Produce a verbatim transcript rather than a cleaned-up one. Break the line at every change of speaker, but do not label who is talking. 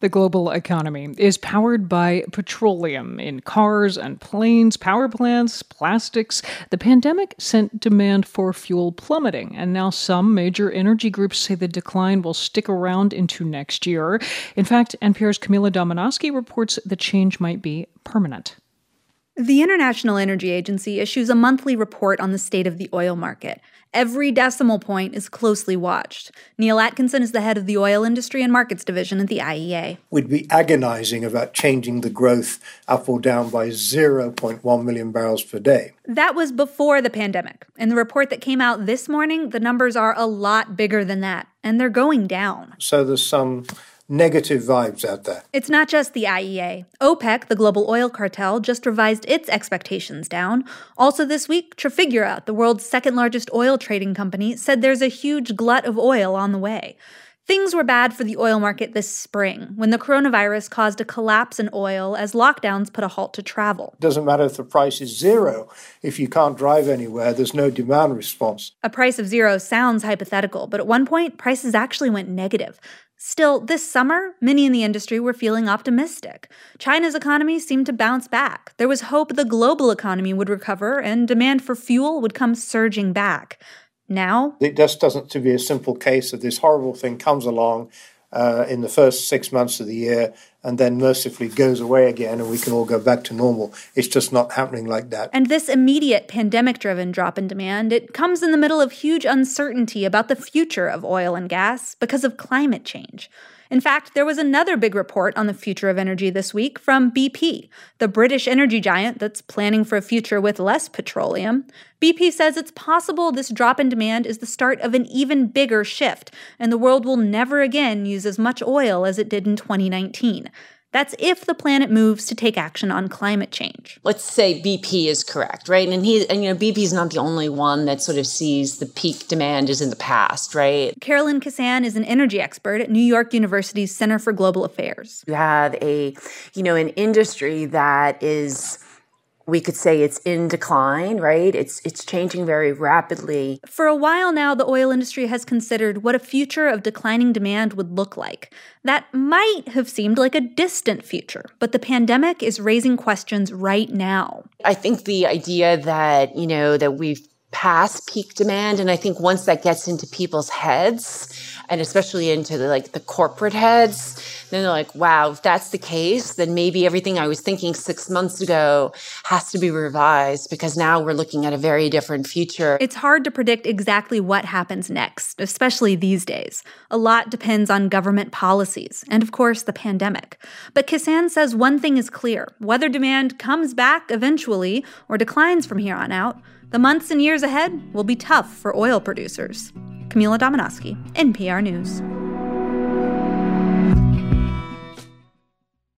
The global economy is powered by petroleum in cars and planes, power plants, plastics. The pandemic sent demand for fuel plummeting, and now some major energy groups say the decline will stick around into next year. In fact, N P R's Camila Domonoske reports the change might be permanent.
The International Energy Agency issues a monthly report on the state of the oil market. Every decimal point is closely watched. Neil Atkinson is the head of the Oil Industry and Markets Division at the I E A.
We'd be agonizing about changing the growth up or down by zero point one million barrels per day.
That was before the pandemic. In the report that came out this morning, the numbers are a lot bigger than that, and they're going down.
So there's some negative vibes out there.
It's not just the I E A. OPEC, the global oil cartel, just revised its expectations down. Also this week, Trafigura, the world's second-largest oil trading company, said there's a huge glut of oil on the way. Things were bad for the oil market this spring, when the coronavirus caused a collapse in oil as lockdowns put a halt to travel.
It doesn't matter if the price is zero. If you can't drive anywhere, there's no demand response.
A price of zero sounds hypothetical, but at one point, prices actually went negative. Still, this summer, many in the industry were feeling optimistic. China's economy seemed to bounce back. There was hope the global economy would recover and demand for fuel would come surging back. Now,
it just doesn't to be a simple case of this horrible thing comes along uh, in the first six months of the year and then mercifully goes away again and we can all go back to normal. It's just not happening like that.
And this immediate pandemic-driven drop in demand, it comes in the middle of huge uncertainty about the future of oil and gas because of climate change. In fact, there was another big report on the future of energy this week from B P, the British energy giant that's planning for a future with less petroleum. B P says it's possible this drop in demand is the start of an even bigger shift, and the world will never again use as much oil as it did in twenty nineteen. That's if the planet moves to take action on climate change.
Let's say B P is correct, right? And he, and you know, B P is not the only one that sort of sees the peak demand is in the past, right?
Carolyn Cassan is an energy expert at New York University's Center for Global Affairs.
You have a, you know, an industry that is, we could say it's in decline, right? It's it's changing very rapidly.
For a while now, the oil industry has considered what a future of declining demand would look like. That might have seemed like a distant future, but the pandemic is raising questions right now.
I think the idea that, you know, that we've passed peak demand, and I think once that gets into people's heads, and especially into the, like the corporate heads, then they're like, wow, if that's the case, then maybe everything I was thinking six months ago has to be revised because now we're looking at a very different future.
It's hard to predict exactly what happens next, especially these days. A lot depends on government policies and, of course, the pandemic. But Cassan says one thing is clear. Whether demand comes back eventually or declines from here on out, the months and years ahead will be tough for oil producers. Camila Domonoske, N P R News.